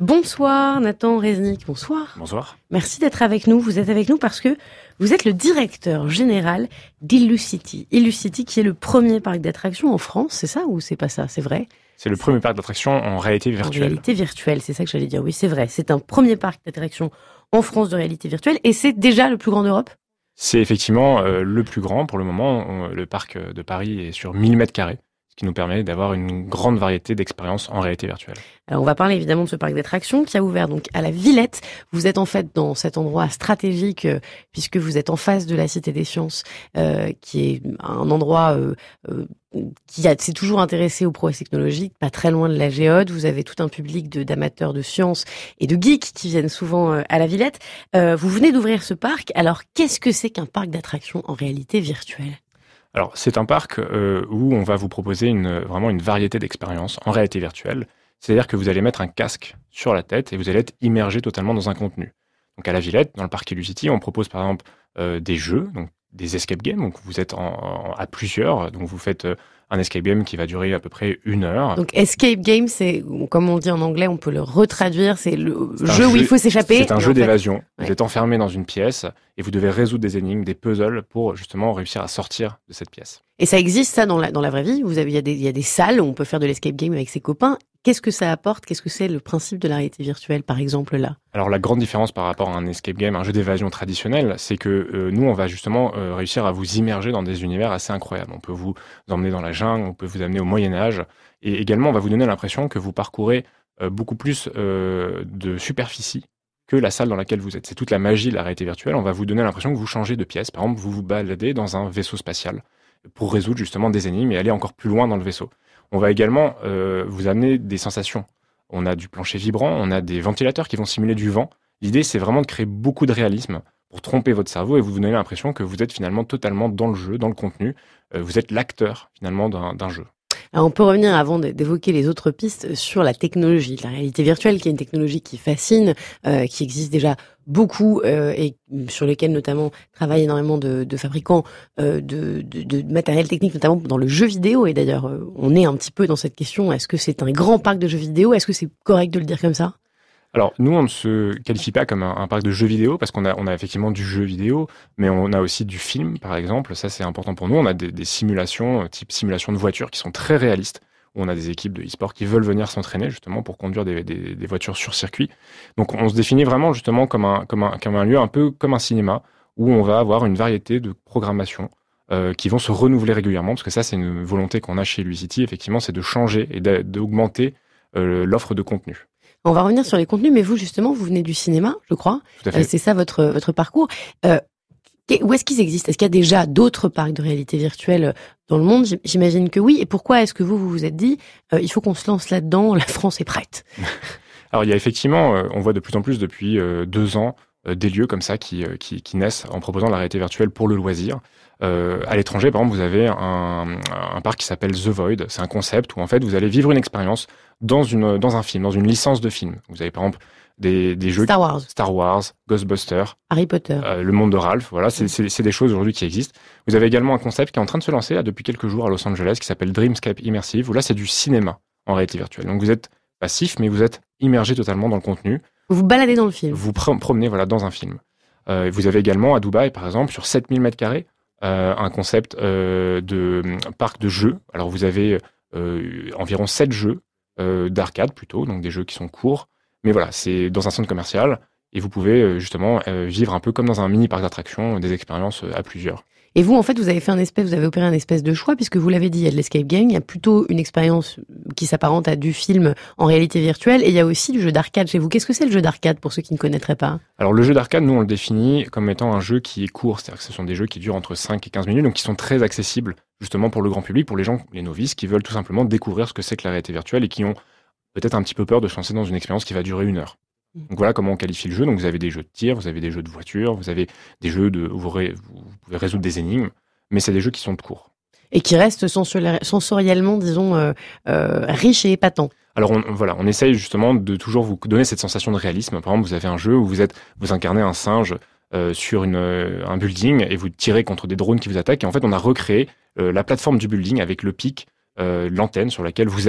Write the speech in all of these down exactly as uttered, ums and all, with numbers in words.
Bonsoir Nathan Reznik, bonsoir. Bonsoir. Merci d'être avec nous. Vous êtes avec nous parce que vous êtes le directeur général d'Illucity. Illucity qui est le premier parc d'attractions en France, c'est ça ou c'est pas ça? C'est vrai? C'est le premier parc d'attractions en réalité virtuelle. En réalité virtuelle, c'est ça que j'allais dire. Oui, c'est vrai. C'est un premier parc d'attractions en France de réalité virtuelle et c'est déjà le plus grand d'Europe? C'est effectivement euh, le plus grand pour le moment. On, le parc de Paris est sur mille mètres carrés, ce qui nous permet d'avoir une grande variété d'expériences en réalité virtuelle. Alors on va parler évidemment de ce parc d'attractions qui a ouvert donc à la Villette. Vous êtes en fait dans cet endroit stratégique euh, puisque vous êtes en face de la Cité des Sciences, euh, qui est un endroit euh, euh, qui a, s'est toujours intéressé aux prouesses technologiques, pas très loin de la Géode. Vous avez tout un public de, d'amateurs de sciences et de geeks qui viennent souvent euh, à la Villette. Euh, vous venez d'ouvrir ce parc. Alors qu'est-ce que c'est qu'un parc d'attractions en réalité virtuelle? Alors, c'est un parc euh, où on va vous proposer une, vraiment une variété d'expériences en réalité virtuelle. C'est-à-dire que vous allez mettre un casque sur la tête et vous allez être immergé totalement dans un contenu. Donc, à la Villette, dans le parc Illucity, on propose par exemple euh, des jeux, donc des escape games. Donc, vous êtes en, en, à plusieurs. Donc, vous faites euh, un escape game qui va durer à peu près une heure. Donc, escape game, c'est, comme on dit en anglais, on peut le retraduire, c'est le c'est jeu, jeu où il faut s'échapper. C'est un jeu fait, d'évasion. Ouais. Vous êtes enfermé dans une pièce et vous devez résoudre des énigmes, des puzzles pour justement réussir à sortir de cette pièce. Et ça existe, ça, dans la, dans la vraie vie? Vous avez, il y a des, il y a des salles où on peut faire de l'escape game avec ses copains. Qu'est-ce que ça apporte? Qu'est-ce que c'est le principe de la réalité virtuelle, par exemple, là? Alors, la grande différence par rapport à un escape game, un jeu d'évasion traditionnel, c'est que euh, nous, on va justement euh, réussir à vous immerger dans des univers assez incroyables. On peut vous emmener dans la jungle, on peut vous amener au Moyen-Âge. Et également, on va vous donner l'impression que vous parcourez euh, beaucoup plus euh, de superficie que la salle dans laquelle vous êtes. C'est toute la magie de la réalité virtuelle. On va vous donner l'impression que vous changez de pièce. Par exemple, vous vous baladez dans un vaisseau spatial pour résoudre justement des énigmes et aller encore plus loin dans le vaisseau. On va également euh, vous amener des sensations. On a du plancher vibrant, on a des ventilateurs qui vont simuler du vent. L'idée, c'est vraiment de créer beaucoup de réalisme pour tromper votre cerveau et vous donner l'impression que vous êtes finalement totalement dans le jeu, dans le contenu. Euh, vous êtes l'acteur finalement d'un, d'un jeu. Alors on peut revenir, avant d'évoquer les autres pistes, sur la technologie, la réalité virtuelle, qui est une technologie qui fascine, euh, qui existe déjà beaucoup euh, et sur lesquels notamment travaillent énormément de, de fabricants euh, de, de, de matériel technique, notamment dans le jeu vidéo. Et d'ailleurs, euh, on est un petit peu dans cette question, est-ce que c'est un grand parc de jeux vidéo? Est-ce que c'est correct de le dire comme ça? Alors, nous, on ne se qualifie pas comme un, un parc de jeux vidéo parce qu'on a, on a effectivement du jeu vidéo, mais on a aussi du film, par exemple. Ça, c'est important pour nous. On a des, des simulations, type simulation de voitures, qui sont très réalistes. Où on a des équipes de e-sport qui veulent venir s'entraîner, justement, pour conduire des, des, des voitures sur circuit. Donc, on se définit vraiment, justement, comme un, comme un, comme un lieu un peu comme un cinéma, où on va avoir une variété de programmations euh, qui vont se renouveler régulièrement, parce que ça, c'est une volonté qu'on a chez Illucity, effectivement, c'est de changer et d'augmenter euh, l'offre de contenu. On va revenir sur les contenus, mais vous, justement, vous venez du cinéma, je crois. Tout à fait. Euh, c'est ça votre, votre parcours. Euh, où est-ce qu'ils existent? Est-ce qu'il y a déjà d'autres parcs de réalité virtuelle dans le monde? J'imagine que oui. Et pourquoi est-ce que vous, vous vous êtes dit, euh, il faut qu'on se lance là-dedans, la France est prête? Alors, il y a effectivement, euh, on voit de plus en plus depuis euh, deux ans, euh, des lieux comme ça qui, euh, qui, qui naissent en proposant la réalité virtuelle pour le loisir. Euh, à l'étranger, par exemple, vous avez un, un parc qui s'appelle The Void. C'est un concept où, en fait, vous allez vivre une expérience dans, une, dans un film, dans une licence de film. Vous avez, par exemple, des, des jeux... Star Wars. Star Wars, Ghostbusters. Harry Potter. Euh, le monde de Ralph. Voilà, c'est, c'est, c'est des choses aujourd'hui qui existent. Vous avez également un concept qui est en train de se lancer là, depuis quelques jours à Los Angeles, qui s'appelle Dreamscape Immersive, où là, c'est du cinéma en réalité virtuelle. Donc, vous êtes passif, mais vous êtes immergé totalement dans le contenu. Vous vous baladez dans le film. Vous pr- promenez voilà, dans un film. Euh, vous avez également à Dubaï, par exemple, sur sept mille mètres carrés, euh, un concept euh, de euh, parc de jeux. Alors, vous avez euh, environ sept jeux euh, d'arcade plutôt, donc des jeux qui sont courts. Mais voilà, c'est dans un centre commercial et vous pouvez euh, justement euh, vivre un peu comme dans un mini parc d'attractions, des expériences euh, à plusieurs. Et vous, en fait, vous avez fait un espèce, vous avez opéré un espèce de choix, puisque vous l'avez dit, il y a de l'escape game, il y a plutôt une expérience qui s'apparente à du film en réalité virtuelle, et il y a aussi du jeu d'arcade chez vous. Qu'est-ce que c'est le jeu d'arcade pour ceux qui ne connaîtraient pas? Alors le jeu d'arcade, nous on le définit comme étant un jeu qui est court, c'est-à-dire que ce sont des jeux qui durent entre cinq et quinze minutes, donc qui sont très accessibles justement pour le grand public, pour les gens, les novices, qui veulent tout simplement découvrir ce que c'est que la réalité virtuelle et qui ont peut-être un petit peu peur de se lancer dans une expérience qui va durer une heure. Donc voilà comment on qualifie le jeu. Donc vous avez des jeux de tir, vous avez des jeux de voiture, vous avez des jeux de, où vous, ré, vous pouvez résoudre des énigmes, mais c'est des jeux qui sont de court. Et qui restent sensoriellement, disons, euh, euh, riches et épatants. Alors on, voilà, on essaye justement de toujours vous donner cette sensation de réalisme. Par exemple, vous avez un jeu où vous êtes, vous incarnez un singe euh, sur une, euh, un building et vous tirez contre des drones qui vous attaquent. Et en fait, on a recréé euh, la plateforme du building avec le pic, euh, l'antenne sur laquelle vous êtes.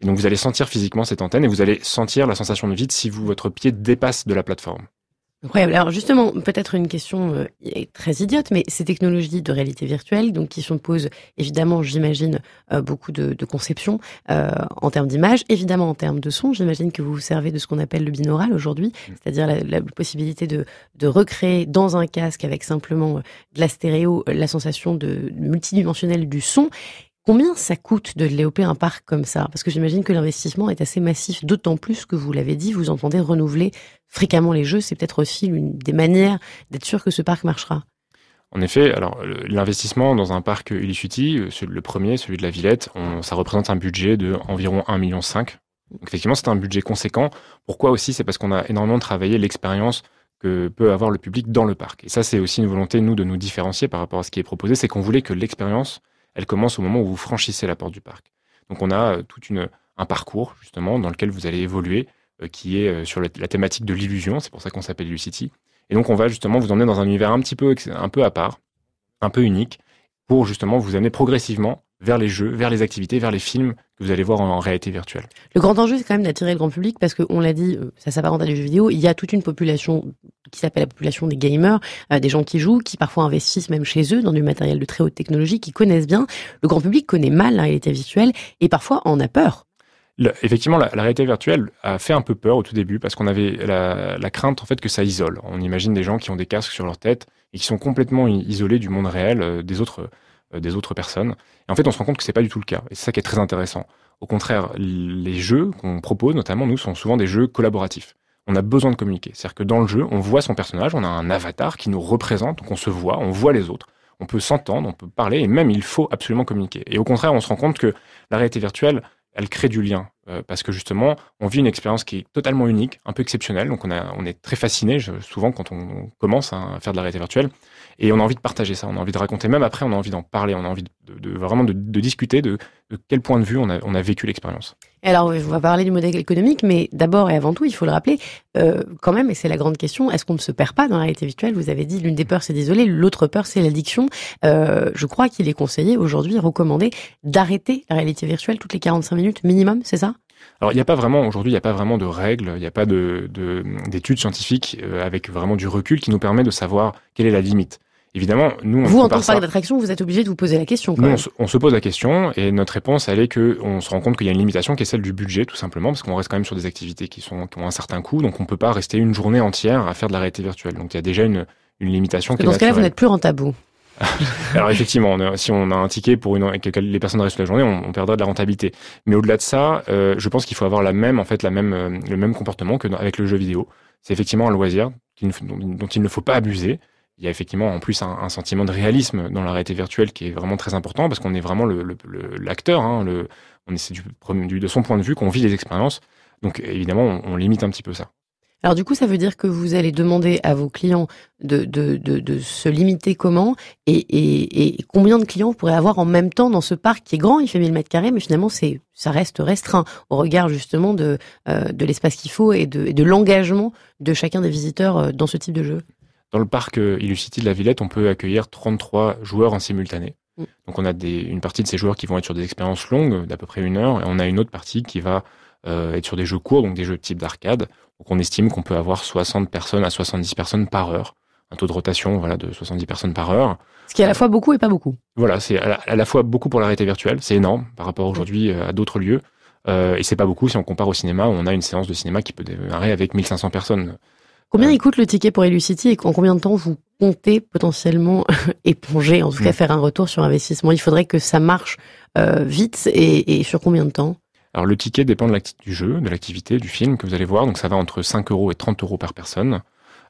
Et donc vous allez sentir physiquement cette antenne et vous allez sentir la sensation de vide si vous, votre pied dépasse de la plateforme. Incroyable. Alors justement, peut-être une question euh, très idiote, mais ces technologies de réalité virtuelle, donc qui supposent évidemment, j'imagine, euh, beaucoup de, de conception euh, en termes d'image, évidemment en termes de son. J'imagine que vous vous servez de ce qu'on appelle le binaural aujourd'hui, mmh. c'est-à-dire la, la possibilité de, de recréer dans un casque avec simplement de la stéréo la sensation de multidimensionnelle du son. Combien ça coûte de développer un parc comme ça? Parce que j'imagine que l'investissement est assez massif, d'autant plus que vous l'avez dit, vous entendez renouveler fréquemment les jeux. C'est peut-être aussi une des manières d'être sûr que ce parc marchera. En effet, alors l'investissement dans un parc Illucity, le premier, celui de la Villette, on, ça représente un budget de environ un virgule cinq million. Donc effectivement, c'est un budget conséquent. Pourquoi aussi? C'est parce qu'on a énormément travaillé l'expérience que peut avoir le public dans le parc. Et ça, c'est aussi une volonté, nous, de nous différencier par rapport à ce qui est proposé, c'est qu'on voulait que l'expérience elle commence au moment où vous franchissez la porte du parc. Donc on a euh, tout une, un parcours, justement, dans lequel vous allez évoluer, euh, qui est euh, sur la, la thématique de l'illusion, c'est pour ça qu'on s'appelle Illucity. Et donc on va justement vous emmener dans un univers un petit peu, un peu à part, un peu unique, pour justement vous amener progressivement vers les jeux, vers les activités, vers les films que vous allez voir en, en réalité virtuelle. Le grand enjeu, c'est quand même d'attirer le grand public, parce qu'on l'a dit, ça s'apparente à des jeux vidéo, il y a toute une population qui s'appelle la population des gamers, euh, des gens qui jouent, qui parfois investissent même chez eux dans du matériel de très haute technologie, qui connaissent bien. Le grand public connaît mal la réalité virtuelle et parfois en a peur. Le, effectivement, la, la réalité virtuelle a fait un peu peur au tout début parce qu'on avait la, la crainte en fait que ça isole. On imagine des gens qui ont des casques sur leur tête et qui sont complètement isolés du monde réel euh, des autres euh, des autres personnes. Et en fait, on se rend compte que c'est pas du tout le cas. Et c'est ça qui est très intéressant. Au contraire, les jeux qu'on propose, notamment nous, sont souvent des jeux collaboratifs. On a besoin de communiquer. C'est-à-dire que dans le jeu, on voit son personnage, on a un avatar qui nous représente, donc on se voit, on voit les autres, on peut s'entendre, on peut parler, et même il faut absolument communiquer. Et au contraire, on se rend compte que la réalité virtuelle, elle crée du lien, euh, parce que justement, on vit une expérience qui est totalement unique, un peu exceptionnelle, donc on, a, on est très fasciné, je, souvent quand on commence à faire de la réalité virtuelle, et on a envie de partager ça, on a envie de raconter, même après on a envie d'en parler, on a envie de, de, de vraiment de, de discuter de, de quel point de vue on a, on a vécu l'expérience. Alors, on va parler du modèle économique, mais d'abord et avant tout, il faut le rappeler, euh, quand même, et c'est la grande question, est-ce qu'on ne se perd pas dans la réalité virtuelle? Vous avez dit, l'une des peurs, c'est d'isoler, l'autre peur, c'est l'addiction. Euh, je crois qu'il est conseillé aujourd'hui, recommandé, d'arrêter la réalité virtuelle toutes les quarante-cinq minutes minimum, c'est ça? Alors, il n'y a pas vraiment, aujourd'hui, il n'y a pas vraiment de règles, il n'y a pas de, de, d'études scientifiques euh, avec vraiment du recul qui nous permet de savoir quelle est la limite. Évidemment, nous, on vous, en tant que ça... parc d'attraction, vous êtes obligé de vous poser la question. Quand nous, même. On, se, on se pose la question et notre réponse, elle est que on se rend compte qu'il y a une limitation qui est celle du budget, tout simplement, parce qu'on reste quand même sur des activités qui, sont, qui ont un certain coût, donc on ne peut pas rester une journée entière à faire de la réalité virtuelle. Donc il y a déjà une, une limitation qui est dans ce cas-là, naturelle. vous n'êtes plus rentable. Alors effectivement, on a, si on a un ticket pour une, que les personnes restent toute la journée, on, on perdra de la rentabilité. Mais au-delà de ça, euh, je pense qu'il faut avoir la même, en fait, la même, euh, le même comportement que dans, avec le jeu vidéo. C'est effectivement un loisir qu'il ne, dont, dont il ne faut pas abuser. Il y a effectivement en plus un, un sentiment de réalisme dans la réalité virtuelle qui est vraiment très important parce qu'on est vraiment le, le, le, l'acteur, hein, le, on est du, du, de son point de vue qu'on vit les expériences. Donc évidemment, on, on limite un petit peu ça. Alors du coup, ça veut dire que vous allez demander à vos clients de, de, de, de se limiter comment et, et, et combien de clients vous pourrez avoir en même temps dans ce parc qui est grand, il fait mille mètres carrés, mais finalement c'est ça reste restreint au regard justement de, euh, de l'espace qu'il faut et de, et de l'engagement de chacun des visiteurs dans ce type de jeu. Dans le parc Illucity de la Villette, on peut accueillir trente-trois joueurs en simultané. Mmh. Donc on a des, une partie de ces joueurs qui vont être sur des expériences longues, d'à peu près une heure, et on a une autre partie qui va euh, être sur des jeux courts, donc des jeux de type d'arcade. Donc on estime qu'on peut avoir soixante personnes à soixante-dix personnes par heure. Un taux de rotation voilà, de soixante-dix personnes par heure. Ce qui est à la fois beaucoup et pas beaucoup. Voilà, c'est à la, à la fois beaucoup pour la réalité virtuelle, c'est énorme par rapport aujourd'hui à d'autres lieux. Euh, et c'est pas beaucoup si on compare au cinéma, où on a une séance de cinéma qui peut démarrer avec mille cinq cents personnes. Combien il coûte le ticket pour Illucity et en combien de temps vous comptez potentiellement éponger, en tout cas mmh. faire un retour sur investissement? Il faudrait que ça marche euh, vite et, et sur combien de temps? Alors le ticket dépend de du jeu, de l'activité, du film que vous allez voir, donc ça va entre cinq euros et trente euros par personne.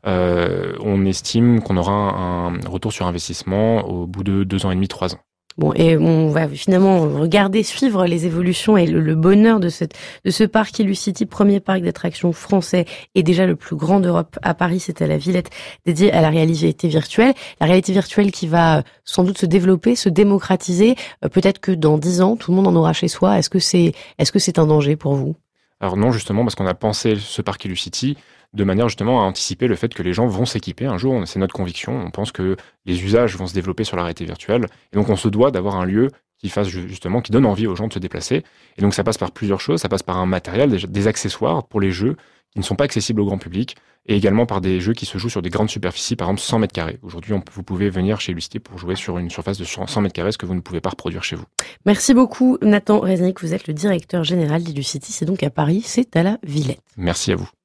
Euh, on estime qu'on aura un retour sur investissement au bout de deux ans et demi, trois ans. Bon, et on va finalement regarder, suivre les évolutions et le, le bonheur de cette, de ce parc Illucity, premier parc d'attractions français et déjà le plus grand d'Europe à Paris, c'est à la Villette, dédié à la réalité virtuelle. La réalité virtuelle qui va sans doute se développer, se démocratiser. Peut-être que dans dix ans, tout le monde en aura chez soi. Est-ce que c'est, est-ce que c'est un danger pour vous? Alors non, justement, parce qu'on a pensé ce parc Illucity de manière justement à anticiper le fait que les gens vont s'équiper un jour. C'est notre conviction. On pense que les usages vont se développer sur la réalité virtuelle. Et donc, on se doit d'avoir un lieu qui fasse justement, qui donne envie aux gens de se déplacer. Et donc ça passe par plusieurs choses, ça passe par un matériel, des, des accessoires pour les jeux qui ne sont pas accessibles au grand public, et également par des jeux qui se jouent sur des grandes superficies, par exemple cent mètres carrés. Aujourd'hui, on, vous pouvez venir chez Lucité pour jouer sur une surface de cent mètres carrés, ce que vous ne pouvez pas reproduire chez vous. Merci beaucoup Nathan Reznik, vous êtes le directeur général d'Educity, c'est donc à Paris, c'est à la Villette. Merci à vous.